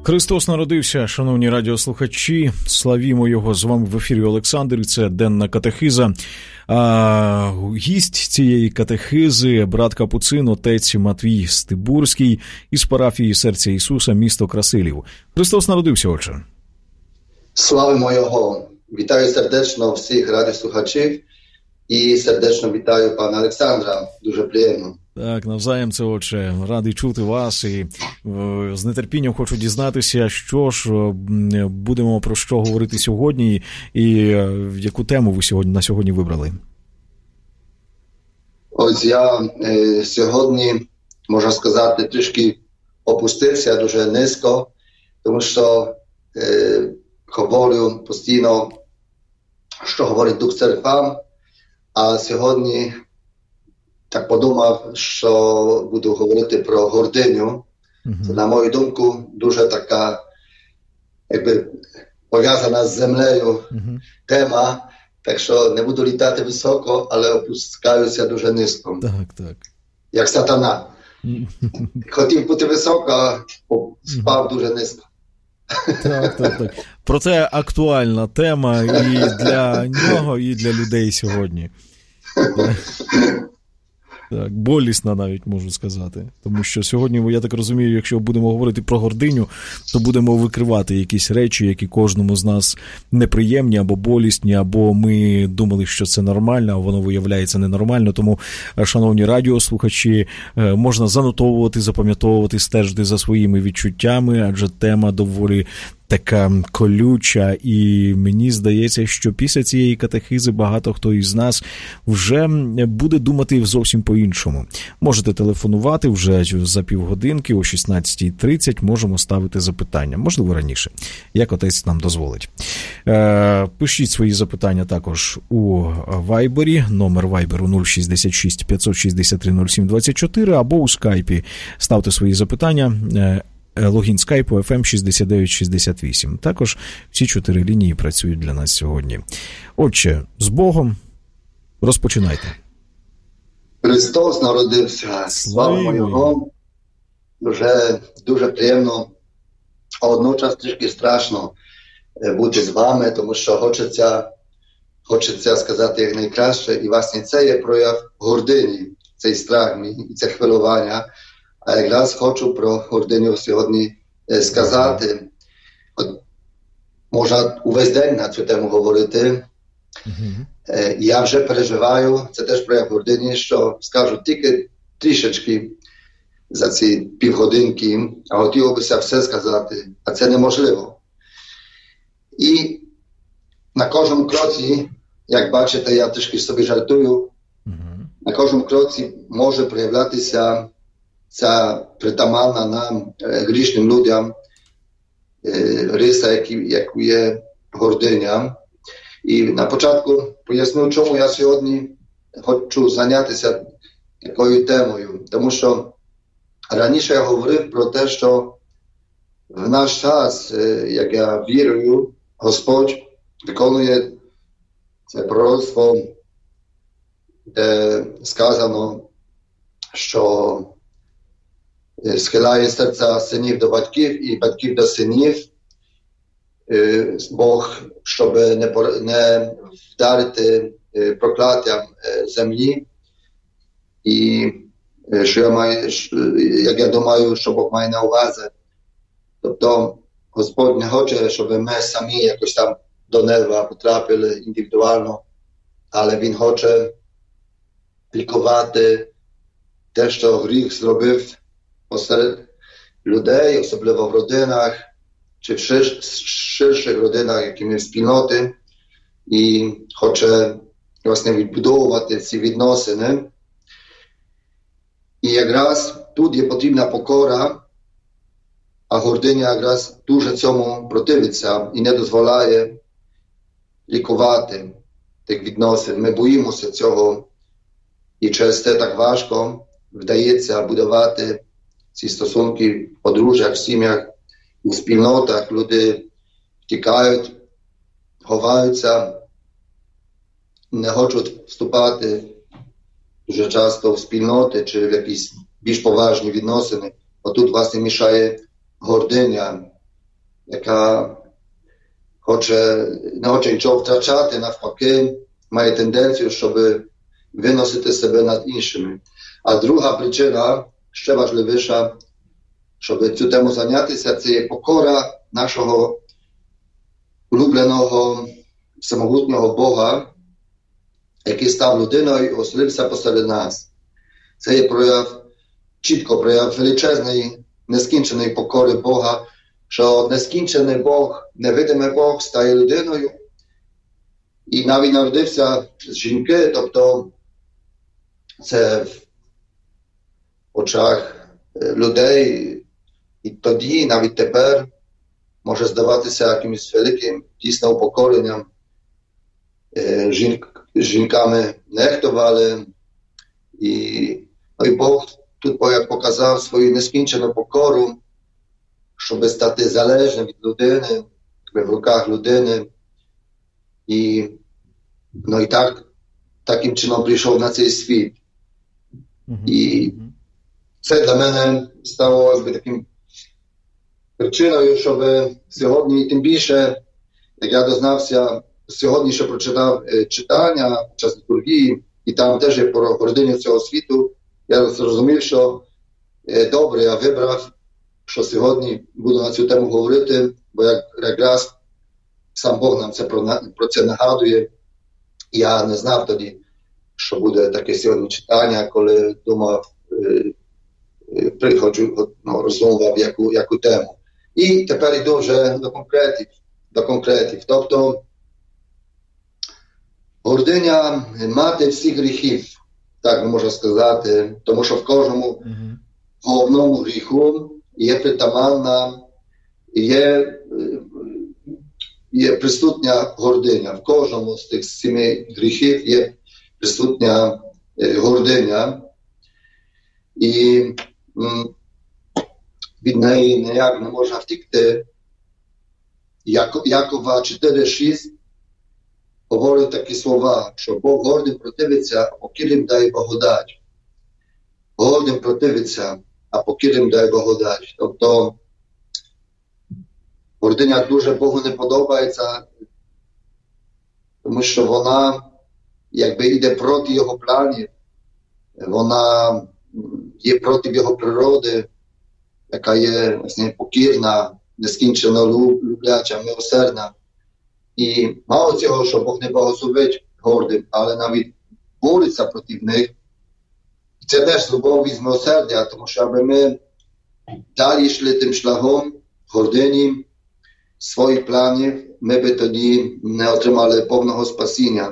Христос народився, шановні радіослухачі, славімо Його, з вами в ефірі Олександр, це денна катехиза. Гість цієї катехизи, брат Капуцин, отець Матвій Стибурський із парафії Серця Ісуса, місто Красилів. Христос народився, отче. Славимо Його. Вітаю сердечно всіх радіослухачів і сердечно вітаю пана Олександра. Дуже приємно. Так, навзаєм це, отче. Радий чути вас і з нетерпінням хочу дізнатися, що ж будемо про що говорити сьогодні і яку тему ви на сьогодні вибрали. Ось я сьогодні, можна сказати, трішки опустився дуже низько, тому що говорю постійно, що говорить Дух Церквам, а сьогодні так подумав, що буду говорити про гординю. Це, на мою думку, дуже така, якби, пов'язана з землею тема, так що не буду літати високо, але опускаюся дуже низько. Так. Як сатана. Хотів бути високо, а спав дуже низько. Так. Проте актуальна тема і для нього, і для людей сьогодні. Так, болісна навіть, можу сказати. Тому що сьогодні, я так розумію, якщо будемо говорити про гординю, то будемо викривати якісь речі, які кожному з нас неприємні або болісні, або ми думали, що це нормально, а воно виявляється ненормально. Тому, шановні радіослухачі, можна занотовувати, запам'ятовувати, стежити за своїми відчуттями, адже тема доволі така колюча, і мені здається, що після цієї катехизи багато хто із нас вже буде думати зовсім по-іншому. Можете телефонувати вже за півгодинки, о 16:30 можемо ставити запитання, можливо раніше, як отець нам дозволить. Пишіть свої запитання також у Вайбері, номер Вайберу 066 563 07 24, або у Скайпі ставте свої запитання, логін скайпу FM 6968. Також всі 4 лінії працюють для нас сьогодні. Отче, з Богом, розпочинайте. Христос народився. Слава Його. Дуже приємно, а водночас трішки страшно бути з вами, тому що хочеться сказати як найкраще. І власне це є прояв гордині, цей страх мій, і це хвилювання. А якраз хочу про гординю сьогодні сказати. Можна увесь день на цю тему говорити. Я вже переживаю, це теж прояв гордині, що скажу тільки трішечки за ці півгодинки, а хотілося все сказати, а це неможливо. І на кожному кроці, як бачите, я трішки собі жартую, на кожному кроці може проявлятися ця притаманна нам, грішним людям, риса, яку є гординя. І на початку поясню, чому я сьогодні хочу зайнятися такою темою. Тому що раніше я говорив про те, що в наш час, як я вірую, Господь виконує це пророцтво, де сказано, що схиляє серця синів до батьків і батьків до синів. Бог, щоб не вдарити прокляттям землі. І що як я думаю, що Бог має на увазі. Тобто Господь не хоче, щоб ми самі якось там до неба потрапили індивідуально, але Він хоче лікувати те, що гріх зробив посеред людей, особливо в родинах, чи в ширших родинах, які ми спільноти, і хоче, власне, відбудовувати ці відносини. І якраз тут є потрібна покора, а гординя якраз дуже цьому противиться і не дозволяє лікувати тих відносин. Ми боїмося цього, і через це так важко вдається будувати ці стосунки в подружжях, в сім'ях, у спільнотах. Люди втікають, ховаються, не хочуть вступати дуже часто в спільноти чи в якісь більш поважні відносини. Отут, власне, мішає гординя. яка не хоче нічого втрачати, навпаки, має тенденцію, щоб виносити себе над іншими. А друга причина, ще важливіша, щоб цю тему зайнятися, це є покора нашого улюбленого, самогутнього Бога, який став людиною і оселився посеред нас. Це є чітко прояв величезної, нескінченої покори Бога, що нескінчений Бог, невидимий Бог стає людиною і навіть народився з жінки, тобто це в очах людей і тоді, навіть тепер, може здаватися якимось великим, дійсно упокоренням. Жінками нехтували, і Бог тут показав свою нескінчену покору, щоб стати залежним від людини, в руках людини. І таким чином прийшов на цей світ. І це для мене стало таким причиною, щоб сьогодні, тим більше, як я дознався, сьогодні ще прочитав читання в час літургії, і там теж є про гординю цього світу. Я зрозумів, що добре, я вибрав, що сьогодні буду на цю тему говорити, бо якраз сам Бог нам про це нагадує. Я не знав тоді, що буде таке сьогодні читання, коли думав, приходжу, роздумував яку тему. І тепер йду вже до конкретів. Тобто, гординя мати всіх гріхів, так можна сказати, тому що в кожному головному гріху є притаманна, є присутня гординя. В кожному з тих 7 гріхів є присутня гординя. І від неї ніяк не можна втікти. Якова 4:6 говорить такі слова, що Бог гордим противиться, а покірним дає благодать. Гордим противиться, а покірним дає благодать. Тобто гординя дуже Богу не подобається, тому що вона якби йде проти його планів, вона є проти його природи, яка є власне покірна, нескінчено любляча, милосердна. І мало цього, що Бог не благословить гордим, але навіть бореться проти них. І це теж з любові, з милосердя, тому що аби ми далі йшли тим шляхом гордині своїх планів, ми би тоді не отримали повного спасіння.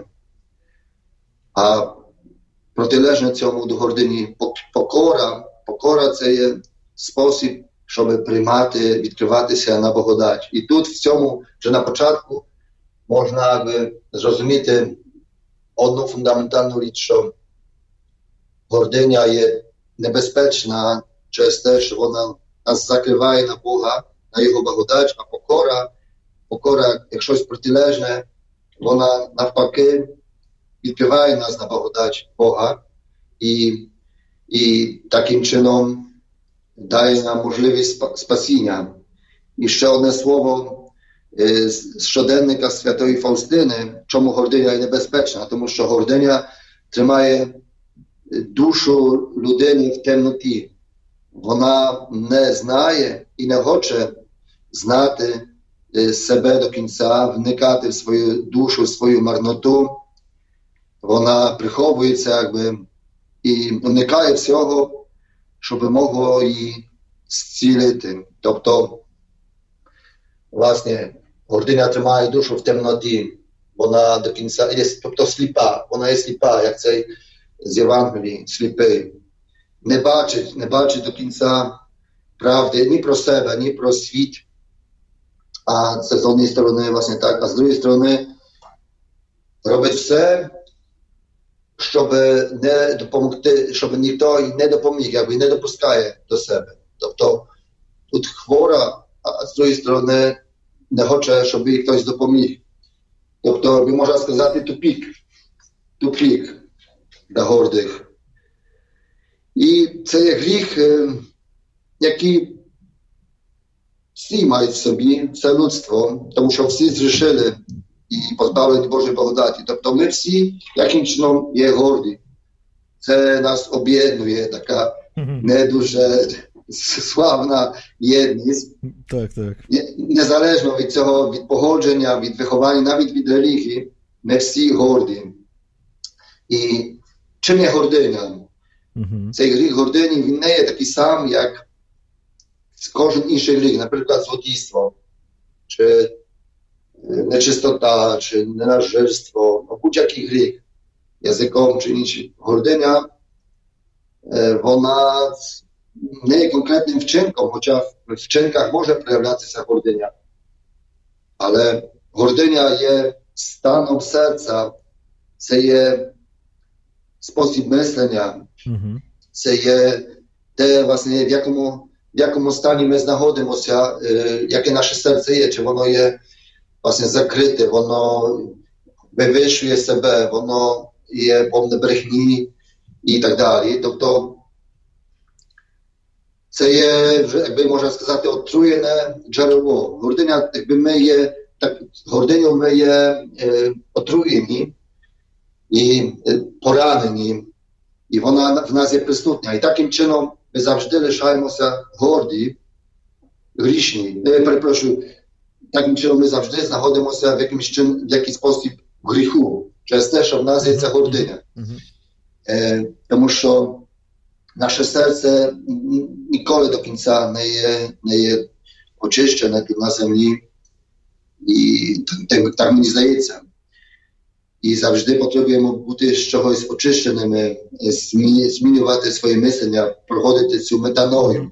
А протилежне цьому до гордині покора це є спосіб, щоб приймати, відкриватися на благодать. І тут в цьому вже на початку можна зрозуміти одну фундаментальну річ, що гординя є небезпечна через те, що вона нас закриває на Бога, на його благодать, а покора, як щось протилежне, вона навпаки відкриває нас на благодать Бога і таким чином дає нам можливість спасіння. І ще одне слово з щоденника Святої Фаустини, чому гординя є небезпечна, тому що гординя тримає душу людини в темноті. Вона не знає і не хоче знати себе до кінця, вникати в свою душу, в свою марноту. Вона приховується і уникає всього, щоб могло її зцілити. Тобто, власне, гординя тримає душу в темноті. Вона до кінця є, тобто сліпа. Вона є сліпа, як цей з Євангелії, сліпий. Не бачить до кінця правди ні про себе, ні про світ. А це з однієї сторони, власне, так. А з другої сторони, робить все, щоб не допомогти, щоб ніхто їй не допоміг, якби не допускає до себе. Тобто тут хвора, а з другої сторони не хоче, щоб їй хтось допоміг. Тобто, можна сказати, тупік для гордих. І це є гріх, який всі мають в собі, все людство, тому що всі зрішили і позбавлені Божої благодаті. Тобто ми всі, яким чином, є горді. Це нас об'єднує, така не дуже славна єдність. Так. Незалежно від цього, від походження, від виховання, навіть від релігії, ми всі горді. І чим є гординя? Цей гріх гордині, він не є такий сам, як кожен інший гріх, наприклад, злодійство, чи нечистота, чи ненажерство, будь-який гріх, язиком чи інший. Гординя, вона не є конкретним вчинком, хоча в вчинках може проявлятися гординя. Але гординя є станом серця, це є спосіб мислення, це є те, власне, в якому стані ми знаходимося, яке наше серце є, чи воно є, власне, закрите, воно вивищує себе, воно є повне брехні і так далі. Тобто це є, якби можна сказати, отруєне джерело. Гординя, якби ми є, так, гординю ми є отруєні і поранені, і вона в нас є присутня. І таким чином ми завжди лишаємося горді, грішні. Таким чином ми завжди знаходимося в якийсь спосіб гріху, через те, що в нас є ця гординя. Тому що наше серце ніколи до кінця не є очищене тут на землі. І так мені здається. І завжди потребуємо бути з чогось очищеними, змінювати своє мислення, проходити цю метаною.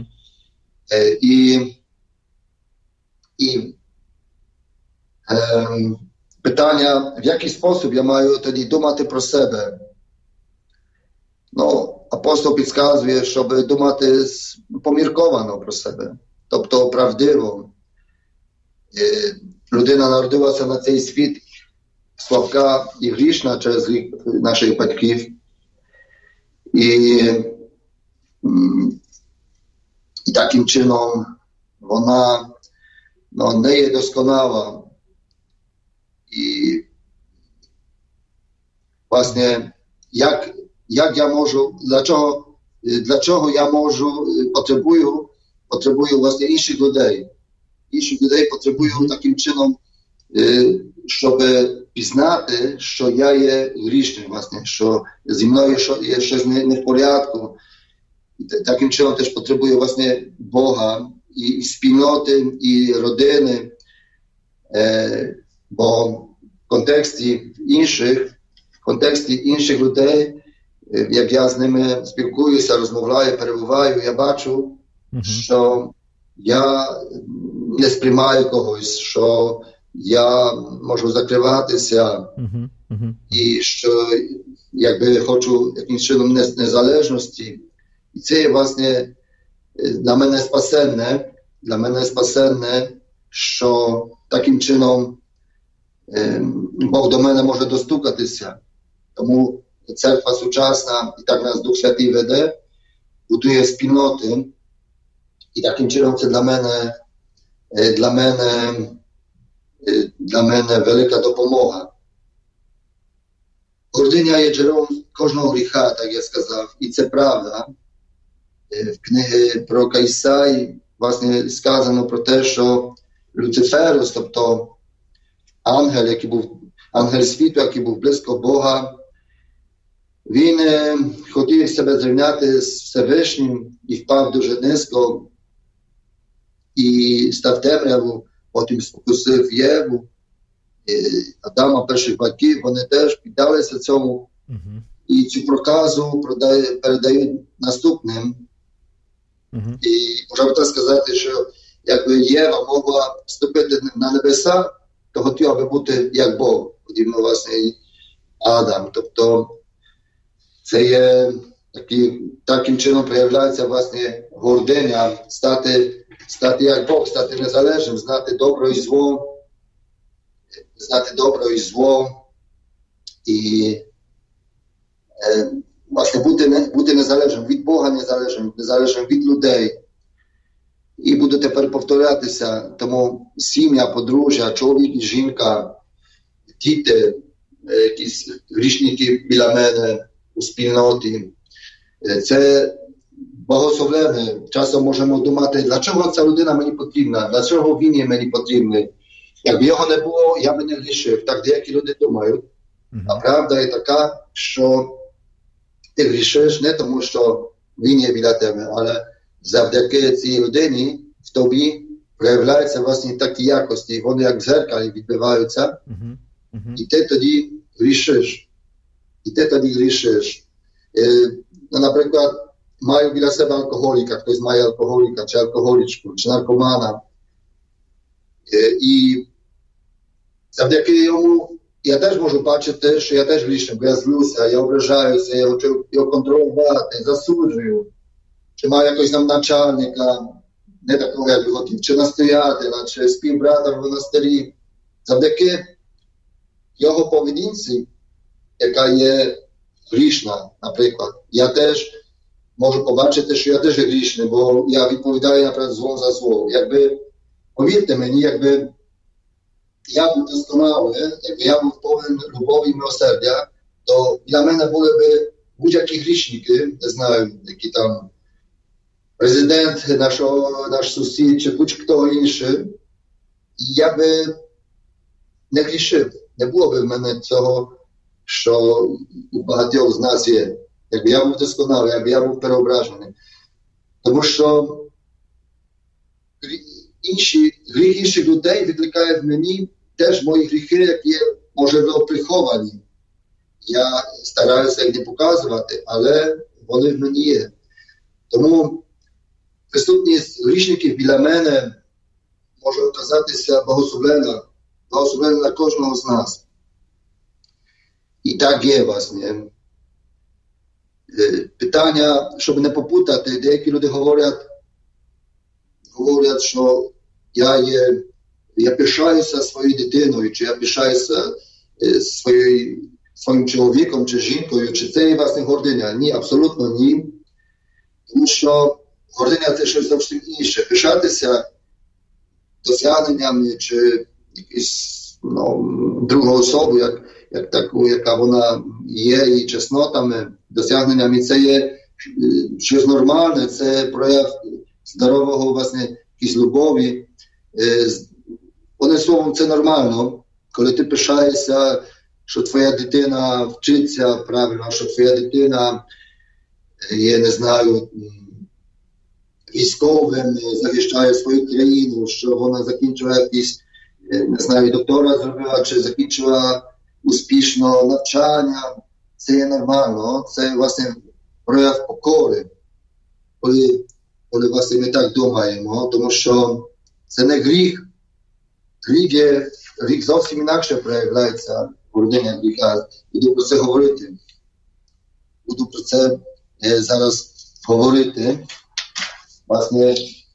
Питання, в який спосіб я маю тоді думати про себе? Апостол підказує, щоб думати помірковано про себе, тобто правдиво. Людина народилася на цей світ слабка і грішна через гріх наших батьків. І таким чином вона не є досконала. І, власне, як я можу, для чого я можу, потребую, власне, інших людей. Інших людей потребую таким чином, щоб пізнати, що я є грішним, власне, що зі мною є щось не в порядку. І таким чином теж потребую, власне, Бога і спільноти, і родини, бо в контексті інших людей, як я з ними спілкуюся, розмовляю, перебуваю, я бачу, що я не сприймаю когось, що я можу закриватися, і що якби хочу якимось чином незалежності. І це є, власне, для мене спасенне, що таким чином Бог до мене може достукатися. Тому церква сучасна, і так нас Дух Святий веде, будує спільноти, і таким чином це для мене велика допомога. Гординя є джерелом кожного гріха, так я сказав, і це правда. В книгі пророка Ісаї, власне, сказано про те, що Люциферус, тобто ангел світу, який був близько Бога, він хотів себе зрівняти з Всевишнім і впав дуже низько і став темряву, потім спокусив Єву, Адама, перших батьків, вони теж піддалися цьому. І цю проказу передають наступним. І можна так сказати, що якби Єва могла вступити на небеса, то хотіла би бути як Бог, подібно, власне, і Адам. Тобто це є таким чином проявляється, власне, гординя, стати як Бог, стати незалежним, знати добро і зло, і власне бути незалежним від Бога, незалежним від людей. і буду тепер повторятися. Тому сім'я, подружжя, чоловік і жінка, діти, якісь грішники біля мене у спільноті. Це благословенне. Часом можемо думати, дlaczego ця людина мені потрібна, dlaczego він є мені потрібний. Якби його не було, я би не грішив. Так деякі люди думають. А правда є така, що ти грішиш не тому, що він є біля тебе, але завдяки цій людині в тобі проявляються власні такі якості. Вони як в дзеркалі відбиваються. І ти тоді грішиш. Наприклад, маю біля себе алкоголіка, хтось має алкоголіка, чи алкоголічку, чи наркомана. І завдяки йому я теж можу бачити, що я теж грішний, бо я злюся, я ображаюся, я хочу його контролювати, засуджую. Чи маю якогось там начальника, не такого, як би хотів, чи настоятеля, чи співбрата в монастирі. Завдяки його поведінці, яка є грішна, наприклад, я теж можу побачити, що я теж грішний, бо я відповідаю, наприклад, злом за зло. Якби, повірте мені, якби я був досконалий, якби я був повен любові і милосердя, то для мене були б будь-які грішники, не знаю, які там президент, наш сусід, чи будь-хто інший, і я би не грішив. Не було б в мене цього, що у багатьох з нас є. Якби я був досконалий, якби я був переображений. Тому що гріх інших людей викликає в мені теж мої гріхи, які, можливо, приховані. Я стараюся їх не показувати, але вони в мені є. Тому присутність грішників біля мене може оказатися благословенна для кожного з нас. І так є, власне. Питання, щоб не попутати, деякі люди говорять, що я пишаюся своєю дитиною, чи я пишаюся своїм чоловіком, чи жінкою, чи це є, власне, гординя. Ні, абсолютно ні. Тому що гординя – це щось зовсім інше. Пишатися досягненнями, чи якусь другу особу, як таку, яка вона є, і чеснотами, досягненнями, це є щось нормальне, це прояв здорового, власне, якісь любові. Одним словом, це нормально, коли ти пишаєшся, що твоя дитина вчиться правильно, що твоя дитина є, не знаю, військовим, захищає свою країну, що вона закінчила якісь, не знаю, доктора зробила, чи закінчила успішно навчання. Це є нормально, це, власне, прояв покори, коли власне, ми так думаємо, тому що це не гріх. Гріх зовсім інакше проявляється гординя гріха. Буду про це говорити. Буду про це зараз говорити. Власне,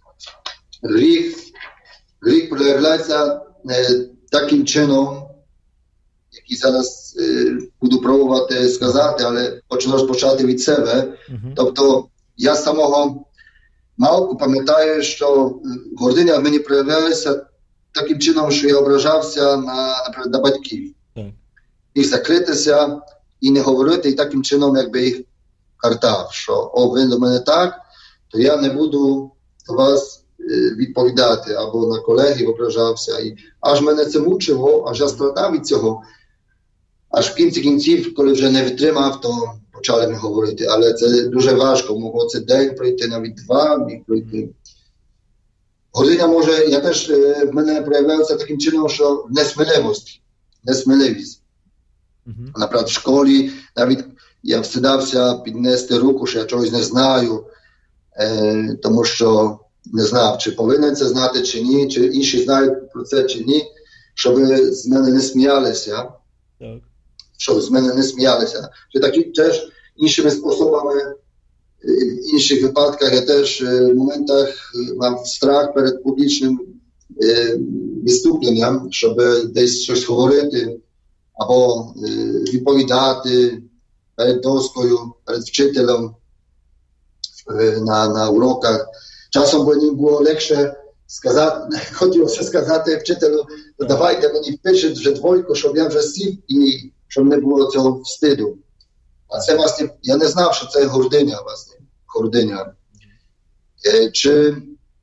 гріх проявляється таким чином, який зараз буду пробувати сказати, але хочу розпочати від себе. Тобто, я з самого малку пам'ятаю, що гординя в мені проявлялася таким чином, що я ображався на батьків. Їх закритися і не говорити, і таким чином, якби їх картав, що ви до мене так, то я не буду до вас відповідати, або на колегів ображався. І аж мене це мучило, аж я страдав від цього. Аж в кінці кінців, коли вже не витримав, то почали ми говорити. Але це дуже важко, могло це день пройти, навіть 2 міг пройти. Гординя може, я теж, в мене проявляється таким чином, що несміливість. Наприклад, в школі навіть я встидався піднести руку, що я чогось не знаю, тому що не знав, чи повинен це знати, чи ні, чи інші знають про це, чи ні, щоб з мене не сміялися. Щоб з мене не сміялися. Чи такі теж іншими способами, в інших випадках я теж в моментах мав страх перед публічним виступленням, щоб десь щось говорити, або відповідати перед доскою, перед вчителем на уроках. часом мені було легше хотілося сказати вчителю, давайте мені впишіть вже двойку, щоб я вже сів і щоб не було цього встиду. А це, власне, я не знав, що це гординя, власне, гординя. Чи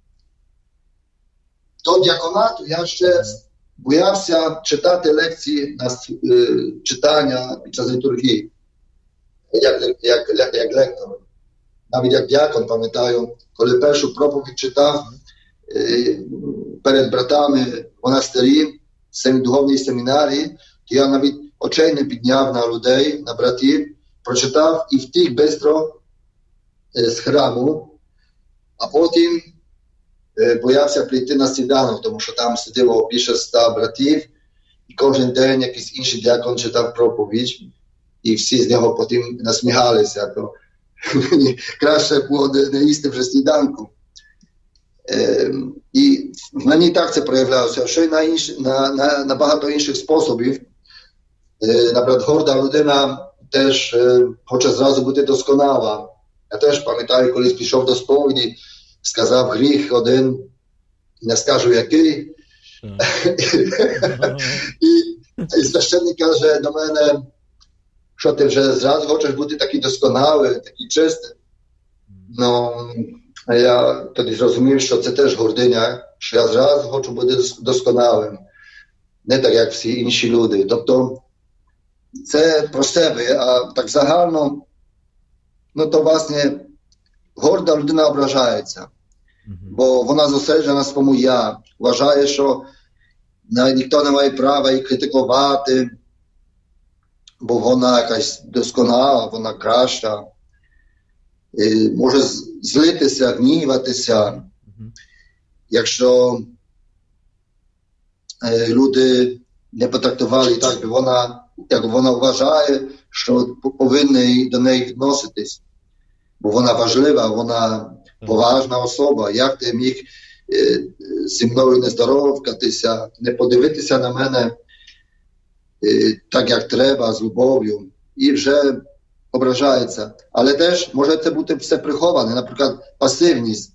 до діаконату я ще боявся читати лекції на читання під час літургії, як лектор. Навіть як діакон, пам'ятаю, коли першу проповідь читав перед братами в монастирі, в духовній семінарії, то я навіть очей не підняв на людей, на братів, прочитав і втік бистро з храму, а потім боявся прийти на сніданок, тому що там сиділо більше 100 братів, і кожен день якийсь інший діакон читав проповідь, і всі з нього потім насміхалися, то краще було не їсти вже сніданку. І в мені так це проявлялося, що й на багато інших способів. Наприклад, горда людина теж хоче зразу бути досконала. Я теж пам'ятаю, колись пішов до сповіді, сказав гріх один, не скажу який. І священник каже до мене, що ти вже зразу хочеш бути такий досконалий, такий чистий. Ну, я тоді зрозумів, що це теж гординя, що я зразу хочу бути досконалим. Не так, як всі інші люди. Тобто, це про себе, а так загально, ну то, власне, горда людина ображається. Бо вона зосереджена на своєму я. Вважає, що ніхто не має права її критикувати, бо вона якась досконала, вона краща. Може злитися, гніватися, якщо люди не потрактували так, як вона вважає, що повинні до неї відноситись. Бо вона важлива, вона поважна особа. Як ти міг зі мною не здоровкатися, не подивитися на мене так, як треба, з любов'ю. І вже ображається. Але теж може це бути все приховане. Наприклад, пасивність.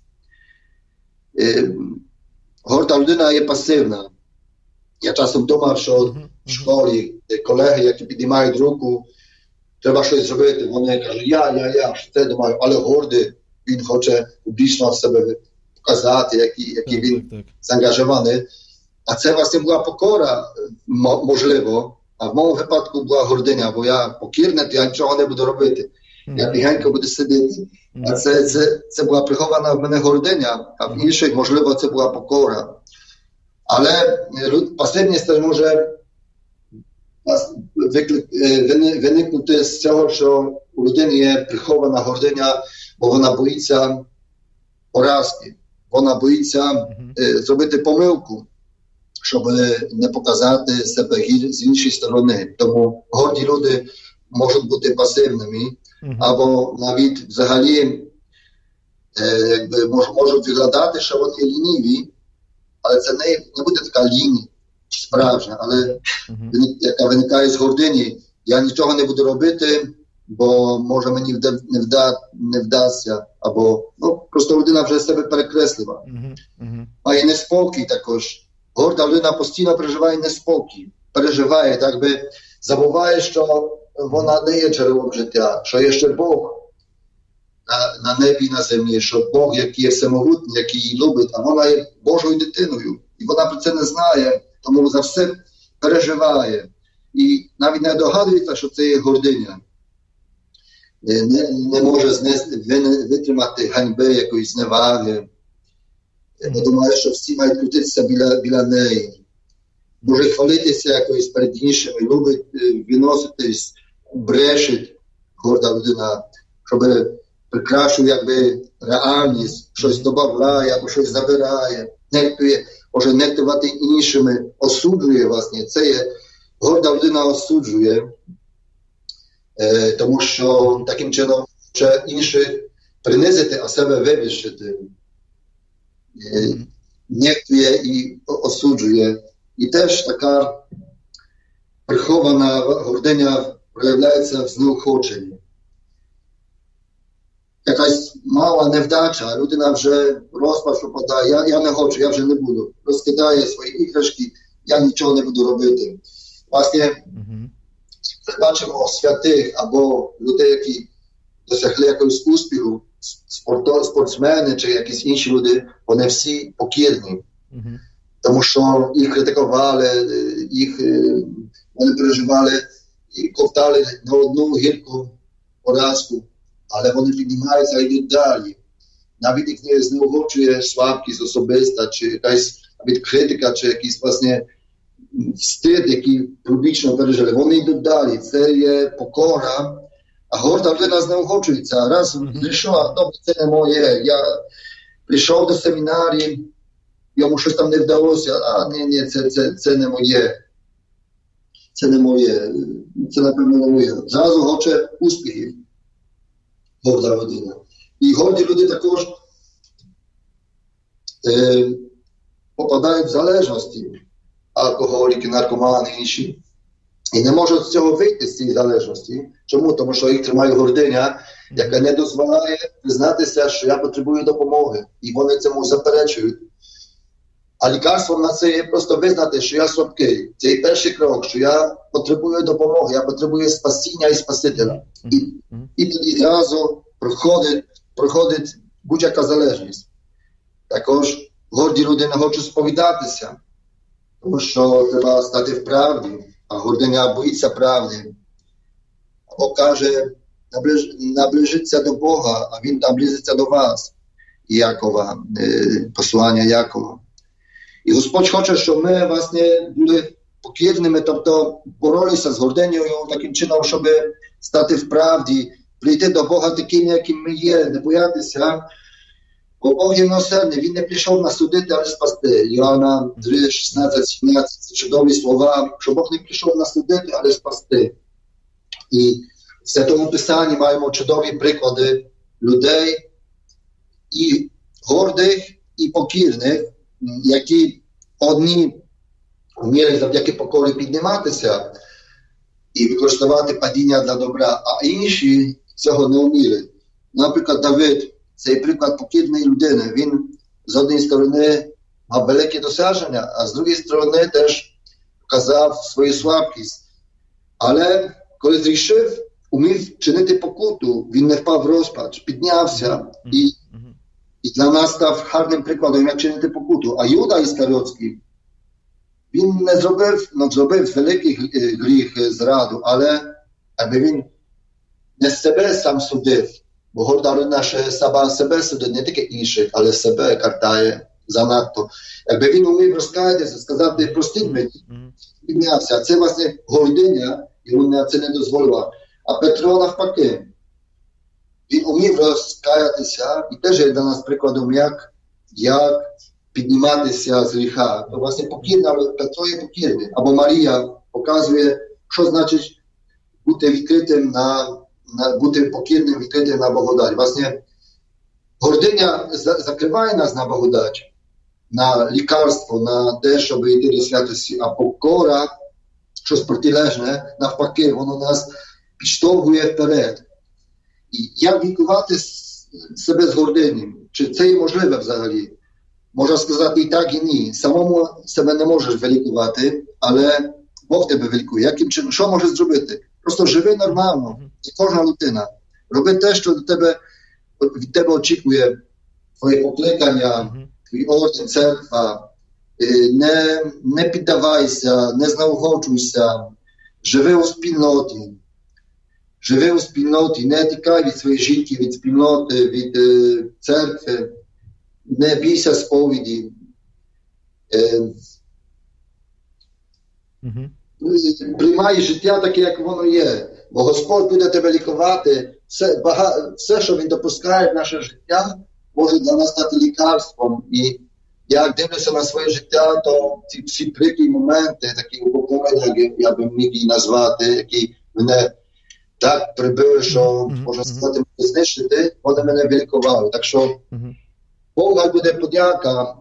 Горда людина є пасивна. Я часом думав, що в школі колеги, які піднімають руку, треба щось зробити. Вони кажуть, я, це думаю, але гордий, він хоче публічно себе показати, який він заангажований. А це, власне, була покора, можливо, а в моєму випадку була гординя, бо я покірний, то я нічого не буду робити. Я тихенько буду сидіти. А це була прихована в мене гординя, а в інших, можливо, це була покора. Але пасивність може виникнути з цього, що у людини є прихована гординя, бо вона боїться поразки, вона боїться зробити помилку, щоб не показати себе з іншої сторони. Тому горді люди можуть бути пасивними, або навіть взагалі можуть виглядати, що вони ліниві, але це не буде така лінь справжня, але яка виникає з гордині. Я нічого не буду робити, бо може мені не вдасться, або просто людина вже себе перекреслила. Має неспокій також. Горда людина постійно переживає неспокій. Переживає, так би забуває, що вона не є джерелом життя, що є ще Бог на небі і на землі, що Бог, який є всемогутній, який її любить, а вона є Божою дитиною. І вона про це не знає, тому за все переживає. І навіть не догадується, що це є гординя. Не може витримати ганьби, якоїсь неваги. Я думаю, що всі мають крутитися біля неї. Може хвалитися якоюсь перед іншими, любить виноситись, брешить горда людина, щоб прикрашує якби реальність, щось додає або щось забирає, нехтує, може нехтувати іншими, осуджує, власне. Це є, горда людина осуджує, тому що таким чином ще інших принизити, а себе вивищити. Нехтує і осуджує. І теж така прихована гординя проявляється в знеохоченні. Якась мала невдача, людина вже розпач попадає, я не хочу, я вже не буду. Розкидає свої іграшки, я нічого не буду робити. Власне, бачимо святих або людей, які досягли якогось успіху, спортсмени чи якісь інші люди, вони всі покірні. Тому що їх критикували, вони переживали і ковтали на одну гірку поразку, але вони піднімаються і йдуть далі. Навіть їх не знеохочує слабкість особиста, чи якась навіть критика, чи якийсь власне встид, який публічно пережили. Вони йдуть далі. Це є покора. А горда людина знеохочується. Раз прийшов, а добре, це не моє. Я прийшов до семінарії, йому щось там не вдалося. Ні, це не моє. Це не моє. Це, напевно, не моє. Зразу хоче успіхів. Горда людина. І горді люди також попадають в залежності. Алкоголіки, наркомани, інші. І не можуть з цього вийти, з цієї залежності. Чому? Тому що їх тримає гординя, яка не дозволяє признатися, що я потребую допомоги. І вони цьому заперечують. А лікарством на це є просто визнати, що я слабкий. Це і перший крок, що я потребую допомоги, я потребую спасіння і Спасителя. І тоді зразу проходить будь-яка залежність. Також горді люди не хочуть сповідатися, тому що треба стати в правді, а гординя боїться правди. Або каже, наближиться до Бога, а Він наблизиться до вас. Якова, послання Якова. І Господь хоче, щоб ми, власне, були покірними, тобто боролися з гординею таким чином, щоб стати в правді, прийти до Бога таким, яким ми є, не боятися. Бо Бог є милосердний, Він не прийшов нас судити, але спасти. Йоанна 3, 16, 17, це чудові слова, що Бог не прийшов нас судити, але спасти. І в Святому Писанні маємо чудові приклади людей і гордих, і покірних, які одні вміли завдяки покорі підніматися і використовувати падіння для добра, а інші цього не вміли. Наприклад, Давид, цей приклад покірної людини, він з однієї сторони мав велике досягнення, а з другої сторони теж показав свою слабкість. Але коли зрішив, умів чинити покуту, він не впав в розпач, піднявся і для нас став гарним прикладом, як чинити покуту. А Юда Іскаріотський, він не зробив великий гріх зраду, але аби він не себе сам судив, бо горда людина ще сама себе судить, не тільки інших, але себе картає занадто. Якби він умів розкаятися, сказати, простіть мені, піднявся. Це, власне, гординя, йому це не дозволила. А Петро навпаки, він умів розкаятися і теж є для нас прикладом, як підніматися з гріха. То, власне, покірний, але Петро є покірний. Або Марія показує, що значить бути відкритим бути покірним, відкритим на благодать. Власне, гординя закриває нас на благодать, на лікарство, на те, щоб йти до святості. А покора, щось протилежне, навпаки, воно нас підштовхує вперед. І як лікувати себе з гординням? Чи це є можливе взагалі? Можна сказати і так, і ні. Самому себе не можеш вилікувати, але Бог тебе вилікує. Яким чином? Що можеш зробити? Просто живи нормально, як кожна людина. Роби те, що від тебе очікує твоє покликання, твій орден, церква. Не піддавайся, не знеохочуйся. Живи у спільноті. Живи у спільноті, не тікай від своєї жінки, від спільноти, від церкви. Не бійся сповіді. Приймай життя таке, як воно є. Бо Господь буде тебе лікувати. Все, що Він допускає в наше життя, може для нас стати лікарством. І як дивлюся на своє життя, то ці всі прикрі моменти, такі упокорення, я би міг її назвати, які мене так прибили, що, можна сказати, знищити, вони мене вилікували. Так що Бога буде подяка.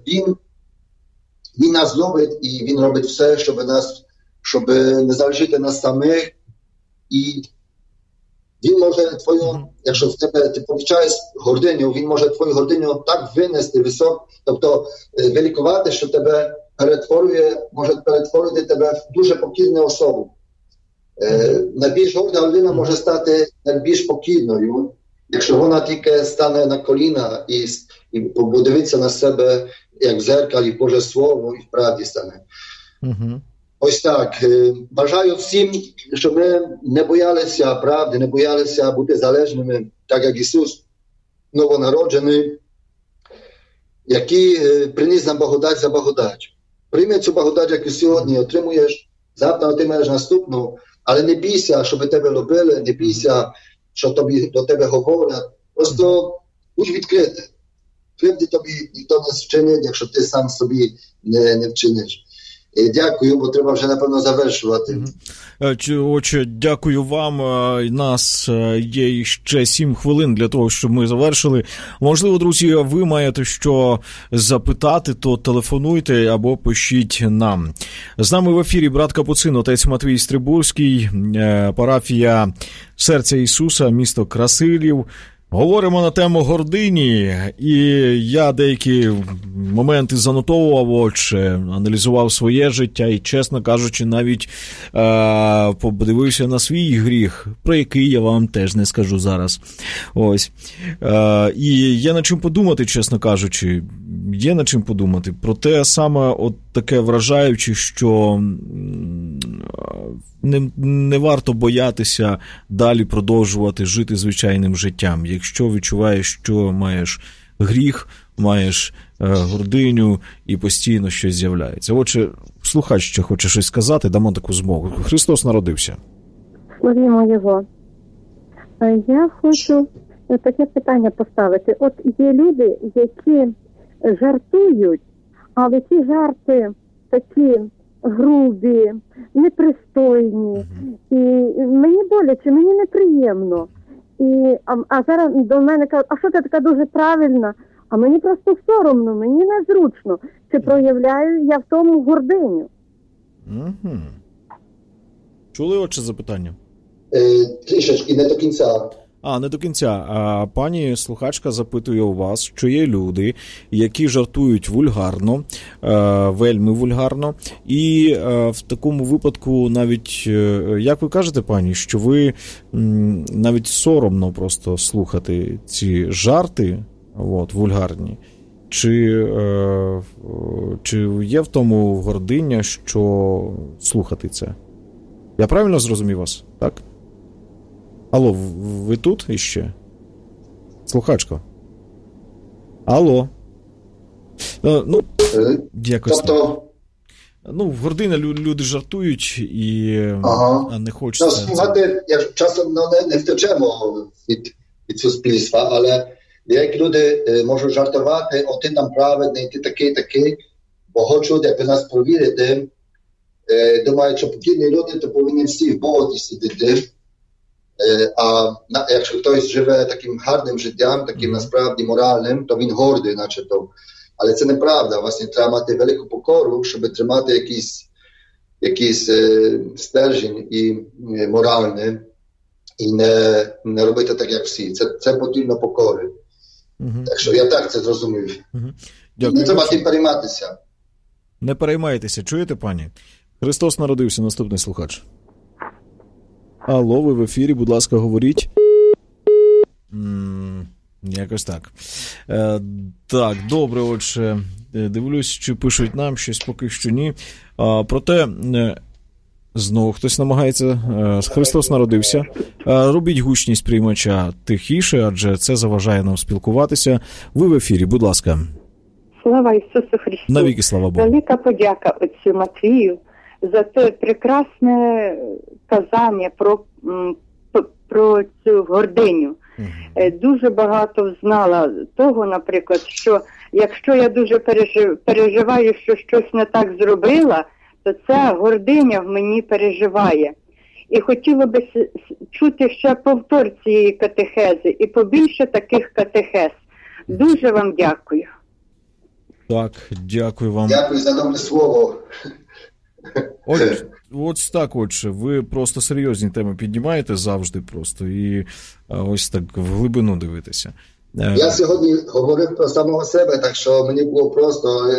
Він нас любить, і Він робить все, щоб не залишити нас самих. І він може твою, якщо в тебе ти помічаєш гординю, він може твою гординю так винести високо, тобто вилікувати, що тебе може перетворити тебе в дуже покірну особу. Найбільш горда людина може стати найбільш покірною, якщо вона тільки стане на коліна і подивиться на себе, як в зеркалі Боже Слово, і в правді стане. Ось так. Бажаю всім, щоб ми не боялися правди, не боялися бути залежними, так як Ісус новонароджений, який приніс нам благодать за благодать. Прийми цю благодать, яку сьогодні отримуєш, завтра отримаєш наступну, але не бійся, щоб тебе робили, не бійся, що до тебе говорять. Просто будь відкритий. Кривди тобі ніхто не вчинить, якщо ти сам собі не вчиниш. Дякую, бо треба вже, напевно, завершувати. Отже, дякую вам. У нас є ще 7 хвилин для того, щоб ми завершили. Можливо, друзі, ви маєте що запитати, то телефонуйте або пишіть нам. З нами в ефірі брат Капуцин, отець Матвій Стрибурський, парафія Серця Ісуса, місто Красилів. Говоримо на тему гордині, і я деякі моменти занотовував, отже, аналізував своє життя і, чесно кажучи, навіть подивився на свій гріх, про який я вам теж не скажу зараз. Ось. І є над чим подумати, чесно кажучи. Є над чим подумати. Проте саме от таке вражаюче, що не варто боятися далі продовжувати жити звичайним життям. Якщо відчуваєш, що маєш гріх, маєш гординю і постійно щось з'являється. Отже, слухач ще хоче щось сказати, дамо таку змогу. Христос народився. Славімо Його. Я хочу таке питання поставити. От є люди, які жартують, але ті жарти такі грубі, непристойні. І мені боляче, мені неприємно. А зараз до мене кажуть, а що ти така дуже правильна? А мені просто соромно, мені незручно. Чи проявляю я в тому гординю? Чули отже запитання? Трішечки, не до кінця. Не до кінця. Пані слухачка запитує у вас, що є люди, які жартують вульгарно, вельми вульгарно, і в такому випадку навіть, як ви кажете, пані, що ви навіть соромно просто слухати ці жарти, вульгарні, чи є в тому гординя, що слухати це? Я правильно зрозумів вас, так? Алло, ви тут іще? Слухачко? Алло? Якось. Тобто... гордина, люди жартують і не хочеться... Знаєте, часом не втечемо від суспільства, але деякі люди можуть жартувати, ти там праведний, ти такий, бо хочуть, як ви нас провірити, думають, що покійні люди, то повинні всі в Боді сидіти. А якщо хтось живе таким гарним життям, таким насправді моральним, то він гордий, начебто. Але це неправда. Власне, треба мати велику покору, щоб тримати якийсь стержень і моральний, і не робити так, як всі. Це потрібно покори. Так що я так це зрозумів. Не треба тим перейматися. Не переймайтеся. Чуєте, пані? Христос народився, наступний слухач. Алло, ви в ефірі, будь ласка, говоріть. Якось так. Так, добре, отже, дивлюсь, чи пишуть нам, щось поки що ні. Проте, знову хтось намагається, Христос народився. Робіть гучність приймача тихіше, адже це заважає нам спілкуватися. Ви в ефірі, будь ласка. Слава Ісусу Христу. Навіки слава Богу. Велика подяка отцю Матвію за те прекрасне казання про цю гординю. Дуже багато знала того, наприклад, що якщо я дуже переживаю, що щось не так зробила, то ця гординя в мені переживає. І хотіла би чути ще повтор цієї катехези і побільше таких катехез. Дуже вам дякую. Так, дякую вам. Дякую за добре слово. Ось так, отже, ви просто серйозні теми піднімаєте завжди просто і ось так в глибину дивитеся. Я сьогодні говорив про самого себе, так що мені було просто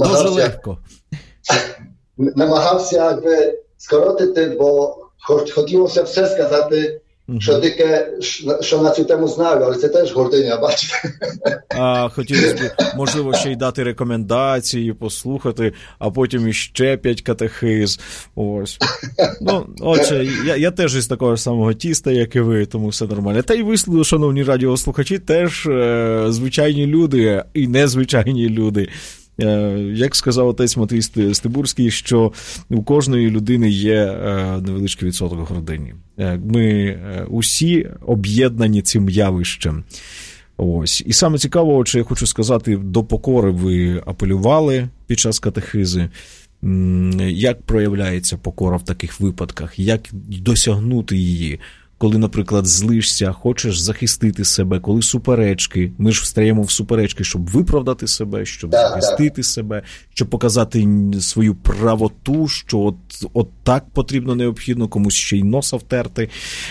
намагався якби скоротити, бо хотілося все сказати, що таке, що на цю тему знаю, але це теж гординя, бачите. Хотілося б, можливо, ще й дати рекомендації, послухати, а потім іще 5 катехиз. Ось. Ну, отже, я теж із такого самого тіста, як і ви, тому все нормально. Та й ви, шановні радіослухачі, теж звичайні люди і незвичайні люди. Як сказав отець Матвій Стибурський, що у кожної людини є невеличкий відсоток гордині. Ми усі об'єднані цим явищем. Ось. І саме цікаво, що я хочу сказати, до покори ви апелювали під час катехизи. Як проявляється покора в таких випадках? Як досягнути її? Коли, наприклад, злишся, хочеш захистити себе, коли суперечки, ми ж встаємо в суперечки, щоб виправдати себе, щоб захистити себе, щоб показати свою правоту, що от так потрібно, необхідно, комусь ще й носа втерти.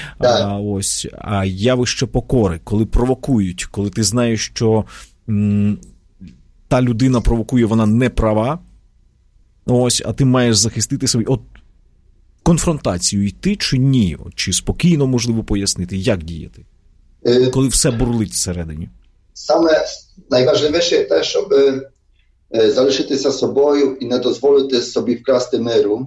А явище покори, коли провокують, коли ти знаєш, що та людина провокує, вона не права, ось, а ти маєш захистити себе. От конфронтацію йти чи ні? Чи спокійно, можливо, пояснити, як діяти? Коли все бурлить всередині. Саме найважливіше те, щоб залишитися собою і не дозволити собі вкрасти миру.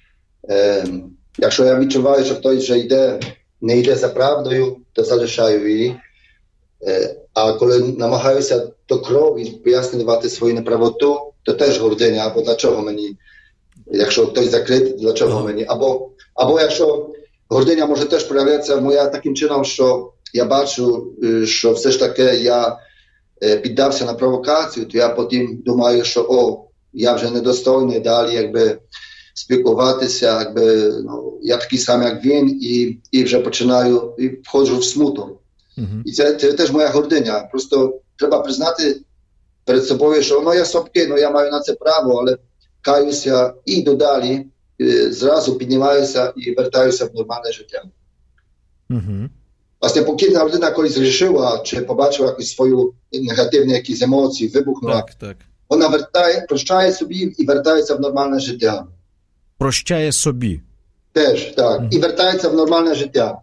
Якщо я відчуваю, що хтось вже не йде за правдою, то залишаю її. А коли намагаюся до крові пояснювати свою неправоту, то теж гординя, або для чого мені? Якщо хтось закритий, для чого мені? Або якщо гординя може теж проявлятися моя таким чином, що я бачу, що все ж таки я піддався на провокацію, то я потім думаю, що я вже недостойний далі якби спілкуватися, якби, я такий самий, як він, і вже починаю, і входжу в смуток. І це теж моя гординя. Просто треба признати перед собою, що я слабкий, я маю на це право, але каюся і додалі, зразу піднімаюся і вертаюся в нормальне життя. Власне, поки людина колись зрішила, чи побачила якусь свою негативні якісь емоції, вибухнула, вона прощає собі і вертається в нормальне життя. Прощає собі? Теж, так. І вертається в нормальне життя.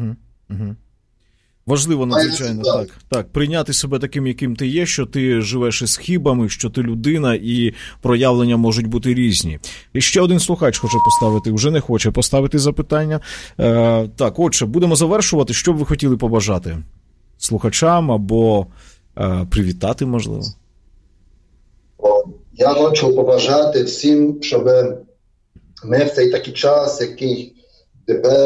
Важливо, надзвичайно, так. Прийняти себе таким, яким ти є, що ти живеш із хибами, що ти людина, і проявлення можуть бути різні. І ще один слухач хоче поставити, вже не хоче поставити запитання. Так, отже, будемо завершувати. Що б ви хотіли побажати слухачам або привітати, можливо? Я хочу побажати всім, щоб ми в цей такий час, який тепер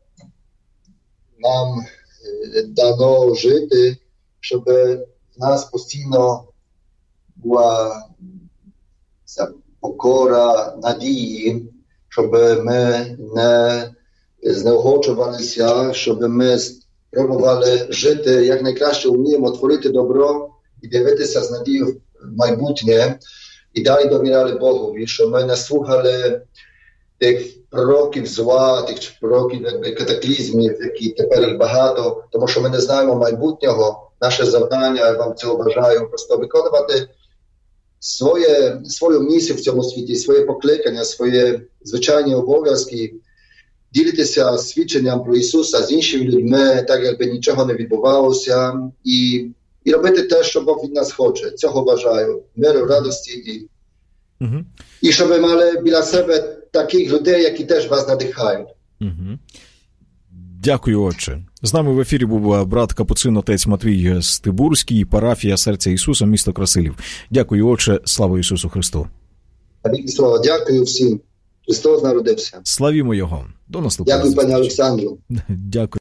нам дано жити, щоб в нас постійно була ця покора, надії, щоб ми не знеохочувалися, щоб ми спробували жити, як найкраще вміємо творити добро і дивитися з надією в майбутнє, і далі довіряли Богові, щоб ми не слухали тих пророків зла, тих пророків катаклізмів, які тепер їх багато, тому що ми не знаємо майбутнього. Наше завдання, я вам цього бажаю, просто виконувати свою місію в цьому світі, своє покликання, свої звичайні обов'язки, ділитися свідченням про Ісуса з іншими людьми, так якби нічого не відбувалося, і робити те, що Бог від нас хоче. Цього бажаю. Миру, радості і щоб ви мали біля себе таких людей, які теж вас надихають. Дякую, отче. З нами в ефірі був брат Капуцин, отець Матвій Стибурський, парафія Серця Ісуса, місто Красилів. Дякую, отче. Слава Ісусу Христу. Слава, дякую всім. Христос народився. Славімо Його. До наступного. Дякую, пане Олександру. Дякую.